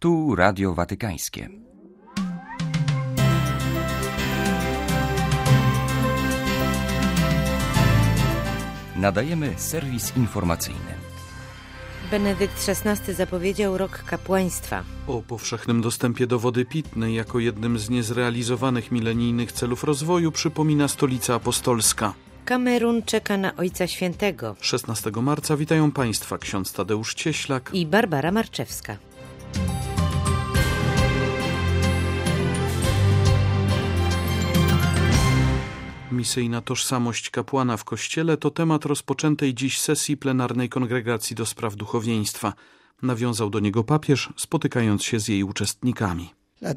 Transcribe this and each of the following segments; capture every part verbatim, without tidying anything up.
Tu Radio Watykańskie. Nadajemy serwis informacyjny. Benedykt szesnasty zapowiedział rok kapłaństwa. O powszechnym dostępie do wody pitnej jako jednym z niezrealizowanych milenijnych celów rozwoju przypomina Stolica Apostolska. Kamerun czeka na Ojca Świętego. szesnastego marca witają Państwa ksiądz Tadeusz Cieślak i Barbara Marczewska. Misyjna tożsamość kapłana w Kościele to temat rozpoczętej dziś sesji plenarnej Kongregacji do Spraw Duchowieństwa. Nawiązał do niego papież, spotykając się z jej uczestnikami.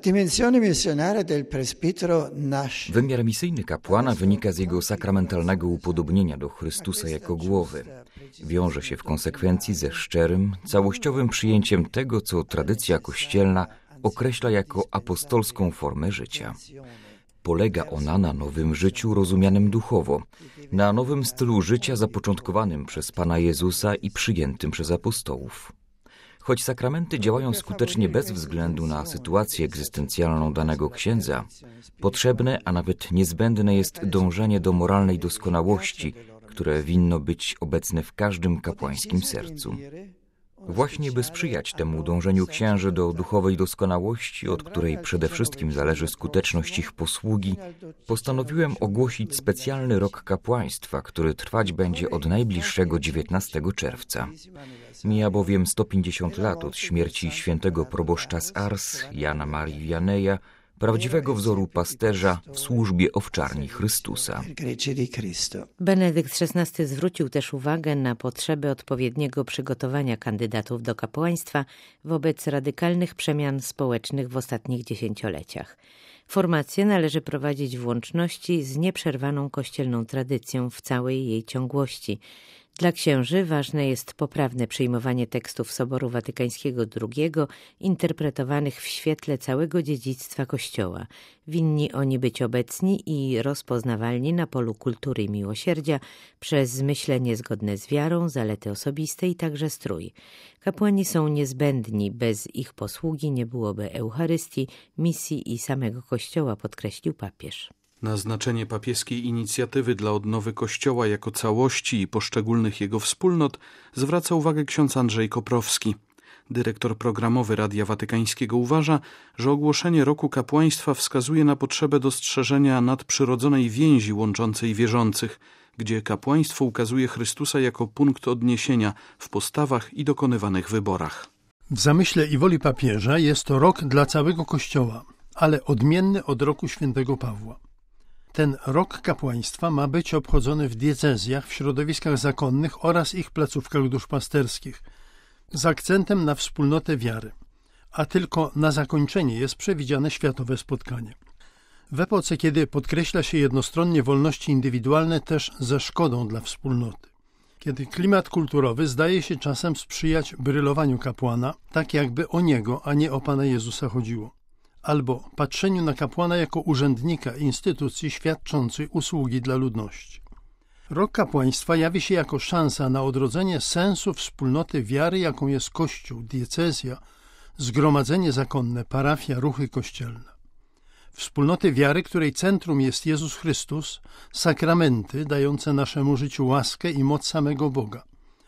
Wymiar misyjny kapłana wynika z jego sakramentalnego upodobnienia do Chrystusa jako głowy. Wiąże się w konsekwencji ze szczerym, całościowym przyjęciem tego, co tradycja kościelna określa jako apostolską formę życia. Polega ona na nowym życiu rozumianym duchowo, na nowym stylu życia zapoczątkowanym przez Pana Jezusa i przyjętym przez apostołów. Choć sakramenty działają skutecznie bez względu na sytuację egzystencjalną danego księdza, potrzebne, a nawet niezbędne jest dążenie do moralnej doskonałości, które winno być obecne w każdym kapłańskim sercu. Właśnie by sprzyjać temu dążeniu księży do duchowej doskonałości, od której przede wszystkim zależy skuteczność ich posługi, postanowiłem ogłosić specjalny rok kapłaństwa, który trwać będzie od najbliższego dziewiętnastego czerwca. Mija bowiem sto pięćdziesiąt lat od śmierci świętego proboszcza z Ars, Jana Marii Vianneya, prawdziwego wzoru pasterza w służbie owczarni Chrystusa. Benedykt szesnasty zwrócił też uwagę na potrzebę odpowiedniego przygotowania kandydatów do kapłaństwa wobec radykalnych przemian społecznych w ostatnich dziesięcioleciach. Formację należy prowadzić w łączności z nieprzerwaną kościelną tradycją w całej jej ciągłości. Dla księży ważne jest poprawne przyjmowanie tekstów Soboru Watykańskiego drugiego, interpretowanych w świetle całego dziedzictwa Kościoła. Winni oni być obecni i rozpoznawalni na polu kultury i miłosierdzia przez myślenie zgodne z wiarą, zalety osobiste i także strój. Kapłani są niezbędni, bez ich posługi nie byłoby Eucharystii, misji i samego Kościoła, podkreślił papież. Na znaczenie papieskiej inicjatywy dla odnowy Kościoła jako całości i poszczególnych jego wspólnot zwraca uwagę ksiądz Andrzej Koprowski. Dyrektor programowy Radia Watykańskiego uważa, że ogłoszenie roku kapłaństwa wskazuje na potrzebę dostrzeżenia nadprzyrodzonej więzi łączącej wierzących, gdzie kapłaństwo ukazuje Chrystusa jako punkt odniesienia w postawach i dokonywanych wyborach. W zamyśle i woli papieża jest to rok dla całego Kościoła, ale odmienny od roku świętego Pawła. Ten rok kapłaństwa ma być obchodzony w diecezjach, w środowiskach zakonnych oraz ich placówkach duszpasterskich, z akcentem na wspólnotę wiary, a tylko na zakończenie jest przewidziane światowe spotkanie. W epoce, kiedy podkreśla się jednostronnie wolności indywidualne, też ze szkodą dla wspólnoty. Kiedy klimat kulturowy zdaje się czasem sprzyjać brylowaniu kapłana, tak jakby o niego, a nie o Pana Jezusa chodziło. Albo patrzeniu na kapłana jako urzędnika instytucji świadczącej usługi dla ludności. Rok kapłaństwa jawi się jako szansa na odrodzenie sensu wspólnoty wiary, jaką jest Kościół, diecezja, zgromadzenie zakonne, parafia, ruchy kościelne. Wspólnoty wiary, której centrum jest Jezus Chrystus, sakramenty dające naszemu życiu łaskę i moc samego Boga.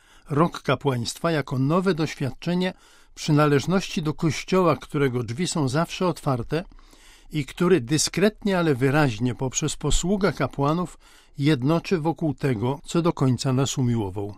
Rok kapłaństwa jako nowe doświadczenie przynależności do Kościoła, którego drzwi są zawsze otwarte i który dyskretnie, ale wyraźnie poprzez posługę kapłanów jednoczy wokół tego, co do końca nas umiłował.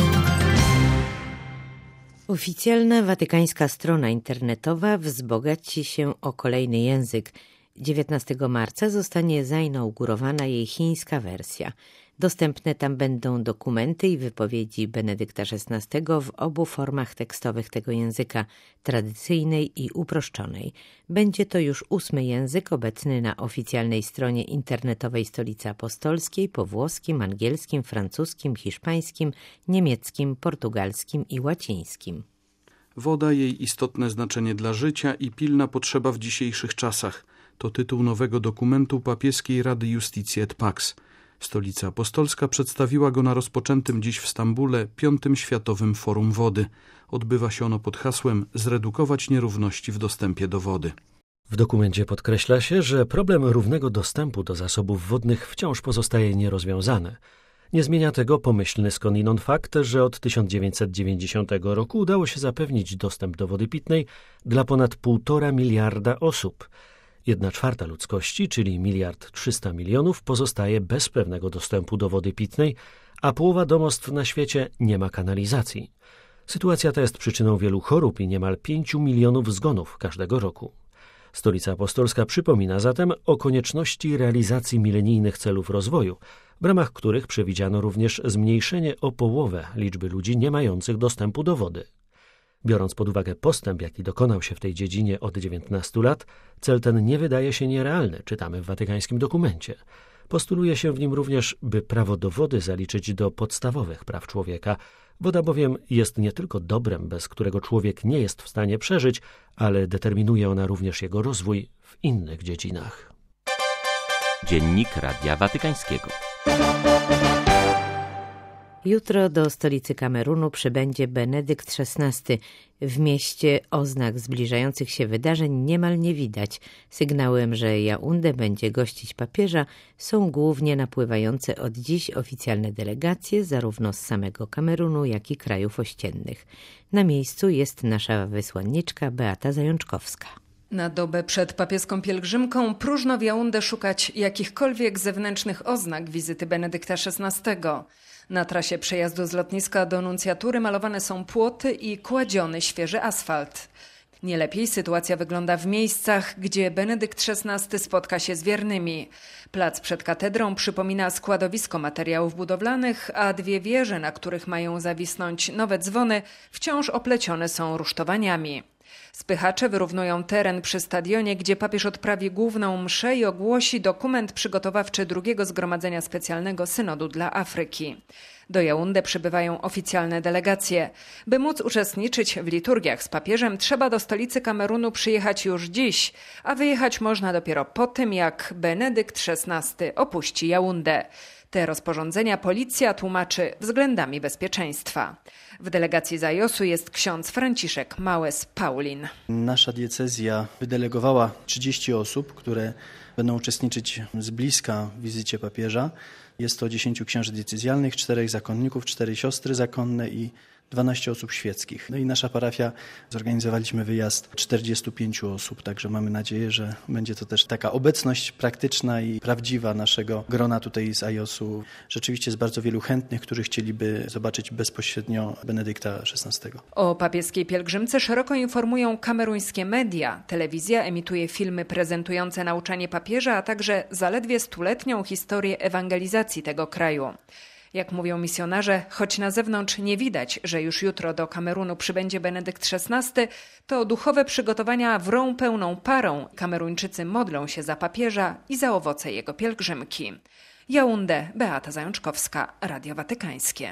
Oficjalna watykańska strona internetowa wzbogaci się o kolejny język. dziewiętnastego marca zostanie zainaugurowana jej chińska wersja. Dostępne tam będą dokumenty i wypowiedzi Benedykta szesnastego w obu formach tekstowych tego języka, tradycyjnej i uproszczonej. Będzie to już ósmy język obecny na oficjalnej stronie internetowej Stolicy Apostolskiej po włoskim, angielskim, francuskim, hiszpańskim, niemieckim, portugalskim i łacińskim. Woda, jej istotne znaczenie dla życia i pilna potrzeba w dzisiejszych czasach. To tytuł nowego dokumentu papieskiej Rady Iustitia et Pax. Stolica Apostolska przedstawiła go na rozpoczętym dziś w Stambule piątym Światowym Forum Wody. Odbywa się ono pod hasłem „Zredukować nierówności w dostępie do wody”. W dokumencie podkreśla się, że problem równego dostępu do zasobów wodnych wciąż pozostaje nierozwiązany. Nie zmienia tego pomyślny skądinąd fakt, że od tysiąc dziewięćset dziewięćdziesiątego roku udało się zapewnić dostęp do wody pitnej dla ponad półtora miliarda osób. Jedna czwarta ludzkości, czyli miliard trzysta milionów, pozostaje bez pewnego dostępu do wody pitnej, a połowa domostw na świecie nie ma kanalizacji. Sytuacja ta jest przyczyną wielu chorób i niemal pięciu milionów zgonów każdego roku. Stolica Apostolska przypomina zatem o konieczności realizacji milenijnych celów rozwoju, w ramach których przewidziano również zmniejszenie o połowę liczby ludzi nie mających dostępu do wody. Biorąc pod uwagę postęp, jaki dokonał się w tej dziedzinie od dziewiętnastu lat, cel ten nie wydaje się nierealny, czytamy w watykańskim dokumencie. Postuluje się w nim również, by prawo do wody zaliczyć do podstawowych praw człowieka. Woda bowiem jest nie tylko dobrem, bez którego człowiek nie jest w stanie przeżyć, ale determinuje ona również jego rozwój w innych dziedzinach. Dziennik Radia Watykańskiego. Jutro do stolicy Kamerunu przybędzie Benedykt szesnasty. W mieście oznak zbliżających się wydarzeń niemal nie widać. Sygnałem, że Jaunde będzie gościć papieża, są głównie napływające od dziś oficjalne delegacje zarówno z samego Kamerunu, jak i krajów ościennych. Na miejscu jest nasza wysłanniczka Beata Zajączkowska. Na dobę przed papieską pielgrzymką próżno w Jaunde szukać jakichkolwiek zewnętrznych oznak wizyty Benedykta szesnastego. Na trasie przejazdu z lotniska do nuncjatury malowane są płoty i kładziony świeży asfalt. Nie lepiej sytuacja wygląda w miejscach, gdzie Benedykt szesnasty spotka się z wiernymi. Plac przed katedrą przypomina składowisko materiałów budowlanych, a dwie wieże, na których mają zawisnąć nowe dzwony, wciąż oplecione są rusztowaniami. Spychacze wyrównują teren przy stadionie, gdzie papież odprawi główną mszę i ogłosi dokument przygotowawczy drugiego Zgromadzenia Specjalnego Synodu dla Afryki. Do Jaunde przybywają oficjalne delegacje. By móc uczestniczyć w liturgiach z papieżem, trzeba do stolicy Kamerunu przyjechać już dziś, a wyjechać można dopiero po tym, jak Benedykt szesnasty opuści Jaunde. Te rozporządzenia policja tłumaczy względami bezpieczeństwa. W delegacji Zajosu jest ksiądz Franciszek Małes-Paulin. Nasza diecezja wydelegowała trzydzieści osób, które będą uczestniczyć z bliska w wizycie papieża. Jest to dziesięciu księży diecezjalnych, czterech zakonników, cztery siostry zakonne i dwanaście osób świeckich. No i nasza parafia zorganizowaliśmy wyjazd czterdziestu pięciu osób, także mamy nadzieję, że będzie to też taka obecność praktyczna i prawdziwa naszego grona tutaj z Ajosu. Rzeczywiście jest bardzo wielu chętnych, którzy chcieliby zobaczyć bezpośrednio Benedykta szesnastego. O papieskiej pielgrzymce szeroko informują kameruńskie media. Telewizja emituje filmy prezentujące nauczanie papieża, a także zaledwie stuletnią historię ewangelizacji tego kraju. Jak mówią misjonarze, choć na zewnątrz nie widać, że już jutro do Kamerunu przybędzie Benedykt szesnasty, to duchowe przygotowania wrą pełną parą. Kameruńczycy modlą się za papieża i za owoce jego pielgrzymki. Jaunde, Beata Zajączkowska, Radio Watykańskie.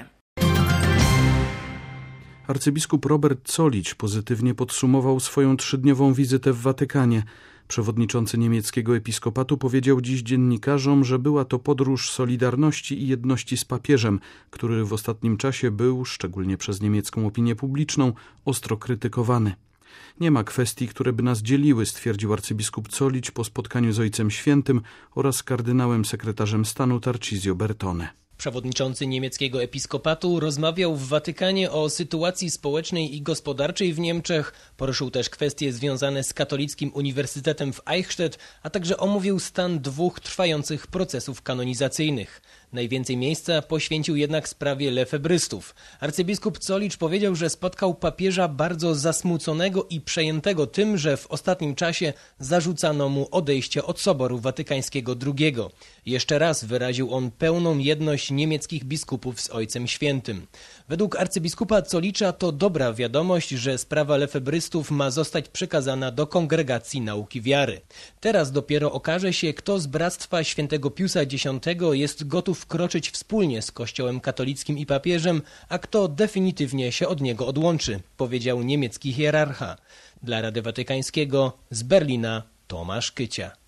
Arcybiskup Robert Zollitsch pozytywnie podsumował swoją trzydniową wizytę w Watykanie. Przewodniczący niemieckiego episkopatu powiedział dziś dziennikarzom, że była to podróż solidarności i jedności z papieżem, który w ostatnim czasie był, szczególnie przez niemiecką opinię publiczną, ostro krytykowany. Nie ma kwestii, które by nas dzieliły, stwierdził arcybiskup Zollitsch po spotkaniu z Ojcem Świętym oraz kardynałem sekretarzem stanu Tarcisio Bertone. Przewodniczący niemieckiego episkopatu rozmawiał w Watykanie o sytuacji społecznej i gospodarczej w Niemczech, poruszył też kwestie związane z Katolickim Uniwersytetem w Eichstätt, a także omówił stan dwóch trwających procesów kanonizacyjnych. Najwięcej miejsca poświęcił jednak sprawie lefebrystów. Arcybiskup Zollitsch powiedział, że spotkał papieża bardzo zasmuconego i przejętego tym, że w ostatnim czasie zarzucano mu odejście od Soboru Watykańskiego drugiego. Jeszcze raz wyraził on pełną jedność niemieckich biskupów z Ojcem Świętym. Według arcybiskupa Zollitscha to dobra wiadomość, że sprawa lefebrystów ma zostać przekazana do Kongregacji Nauki Wiary. Teraz dopiero okaże się, kto z Bractwa Świętego Piusa X jest gotów wkroczyć wspólnie z Kościołem katolickim i papieżem, a kto definitywnie się od niego odłączy, powiedział niemiecki hierarcha. Dla Radia Watykańskiego z Berlina Tomasz Kycia.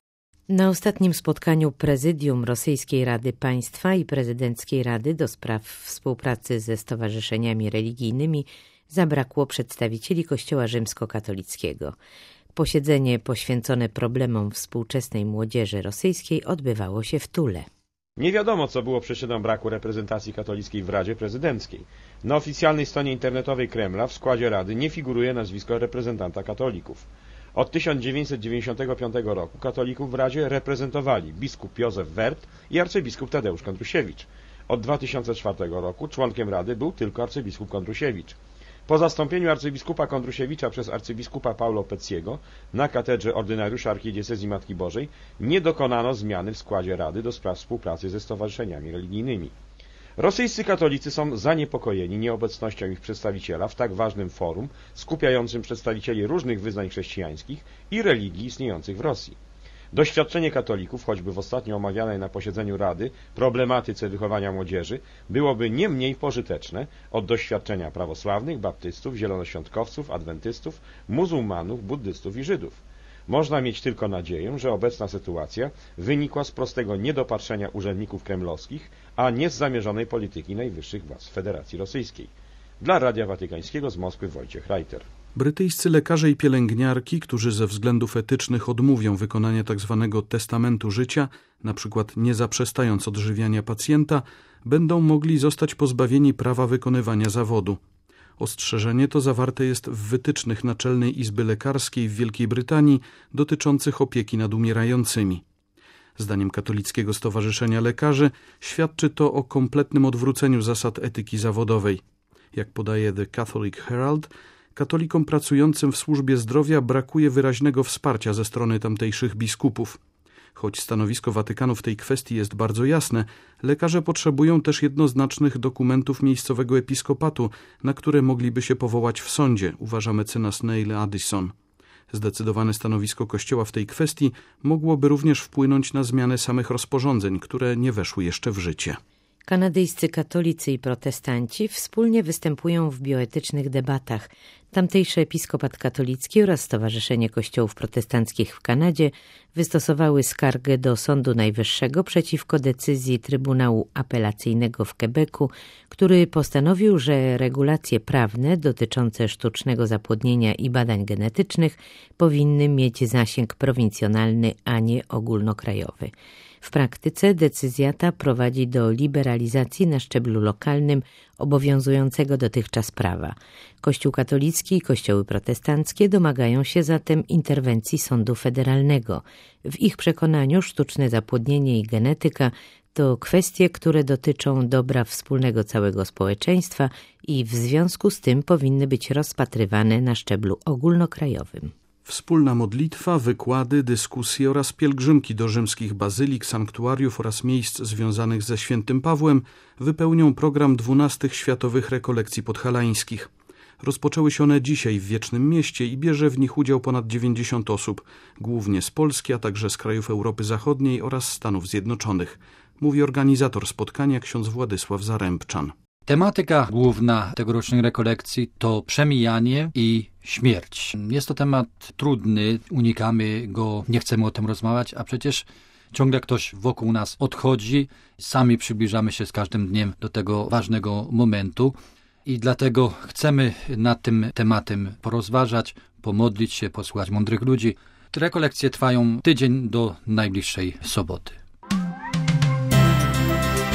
Na ostatnim spotkaniu Prezydium Rosyjskiej Rady Państwa i Prezydenckiej Rady do spraw współpracy ze stowarzyszeniami religijnymi zabrakło przedstawicieli Kościoła rzymskokatolickiego. Posiedzenie poświęcone problemom współczesnej młodzieży rosyjskiej odbywało się w Tule. Nie wiadomo, co było przyczyną braku reprezentacji katolickiej w Radzie Prezydenckiej. Na oficjalnej stronie internetowej Kremla w składzie Rady nie figuruje nazwisko reprezentanta katolików. Od tysiąc dziewięćset dziewięćdziesiątego piątego roku katolików w Radzie reprezentowali biskup Józef Wert i arcybiskup Tadeusz Kondrusiewicz. Od dwa tysiące czwartego roku członkiem Rady był tylko arcybiskup Kondrusiewicz. Po zastąpieniu arcybiskupa Kondrusiewicza przez arcybiskupa Paulo Peckiego na katedrze ordynariusza archidiecezji Matki Bożej nie dokonano zmiany w składzie Rady do spraw współpracy ze stowarzyszeniami religijnymi. Rosyjscy katolicy są zaniepokojeni nieobecnością ich przedstawiciela w tak ważnym forum skupiającym przedstawicieli różnych wyznań chrześcijańskich i religii istniejących w Rosji. Doświadczenie katolików, choćby w ostatnio omawianej na posiedzeniu Rady problematyce wychowania młodzieży, byłoby nie mniej pożyteczne od doświadczenia prawosławnych, baptystów, zielonoświątkowców, adwentystów, muzułmanów, buddystów i Żydów. Można mieć tylko nadzieję, że obecna sytuacja wynikła z prostego niedopatrzenia urzędników kremlowskich, a nie z zamierzonej polityki najwyższych władz Federacji Rosyjskiej. Dla Radia Watykańskiego z Moskwy Wojciech Reiter. Brytyjscy lekarze i pielęgniarki, którzy ze względów etycznych odmówią wykonania tzw. testamentu życia, na przykład nie zaprzestając odżywiania pacjenta, będą mogli zostać pozbawieni prawa wykonywania zawodu. Ostrzeżenie to zawarte jest w wytycznych Naczelnej Izby Lekarskiej w Wielkiej Brytanii dotyczących opieki nad umierającymi. Zdaniem Katolickiego Stowarzyszenia Lekarzy świadczy to o kompletnym odwróceniu zasad etyki zawodowej. Jak podaje The Catholic Herald, katolikom pracującym w służbie zdrowia brakuje wyraźnego wsparcia ze strony tamtejszych biskupów. Choć stanowisko Watykanu w tej kwestii jest bardzo jasne, lekarze potrzebują też jednoznacznych dokumentów miejscowego episkopatu, na które mogliby się powołać w sądzie, uważa mecenas Neil Addison. Zdecydowane stanowisko Kościoła w tej kwestii mogłoby również wpłynąć na zmianę samych rozporządzeń, które nie weszły jeszcze w życie. Kanadyjscy katolicy i protestanci wspólnie występują w bioetycznych debatach. Tamtejszy episkopat katolicki oraz Stowarzyszenie Kościołów Protestanckich w Kanadzie wystosowały skargę do Sądu Najwyższego przeciwko decyzji Trybunału Apelacyjnego w Quebecu, który postanowił, że regulacje prawne dotyczące sztucznego zapłodnienia i badań genetycznych powinny mieć zasięg prowincjonalny, a nie ogólnokrajowy. W praktyce decyzja ta prowadzi do liberalizacji na szczeblu lokalnym obowiązującego dotychczas prawa. Kościół katolicki i kościoły protestanckie domagają się zatem interwencji sądu federalnego. W ich przekonaniu sztuczne zapłodnienie i genetyka to kwestie, które dotyczą dobra wspólnego całego społeczeństwa i w związku z tym powinny być rozpatrywane na szczeblu ogólnokrajowym. Wspólna modlitwa, wykłady, dyskusje oraz pielgrzymki do rzymskich bazylik, sanktuariów oraz miejsc związanych ze świętym Pawłem wypełnią program dwunastych światowych rekolekcji podhalańskich. Rozpoczęły się one dzisiaj w Wiecznym Mieście i bierze w nich udział ponad dziewięćdziesiąt osób, głównie z Polski, a także z krajów Europy Zachodniej oraz Stanów Zjednoczonych, mówi organizator spotkania ksiądz Władysław Zarębczan. Tematyka główna tegorocznej rekolekcji to przemijanie i śmierć. Jest to temat trudny, unikamy go, nie chcemy o tym rozmawiać, a przecież ciągle ktoś wokół nas odchodzi. Sami przybliżamy się z każdym dniem do tego ważnego momentu i dlatego chcemy nad tym tematem porozważać, pomodlić się, posłuchać mądrych ludzi. Te rekolekcje trwają tydzień do najbliższej soboty.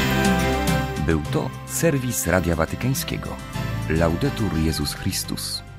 Był to serwis Radia Watykańskiego. Laudetur Jezus Chrystus.